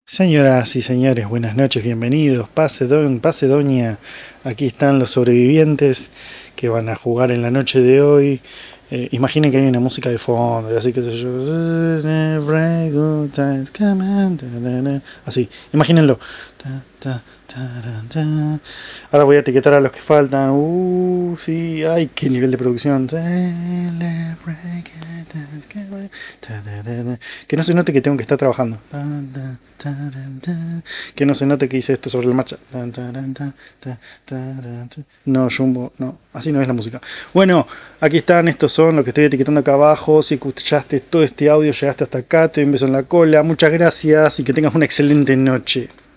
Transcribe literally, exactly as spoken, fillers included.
Señoras y señores, buenas noches, bienvenidos. Pase don, pase doña. Aquí están los sobrevivientes que van a jugar en la noche de hoy. Eh, imaginen que hay una música de fondo, así que yo. Así, imagínenlo. Ahora voy a etiquetar a los que faltan. Uh, sí, ay, qué nivel de producción. Que no se note que tengo que estar trabajando. Que no se note que hice esto sobre la marcha. No, Jumbo, no, así no es la música. Bueno, aquí están, estos son los que estoy etiquetando acá abajo. Si escuchaste todo este audio, llegaste hasta acá, te doy un beso en la cola. Muchas gracias y que tengas una excelente noche.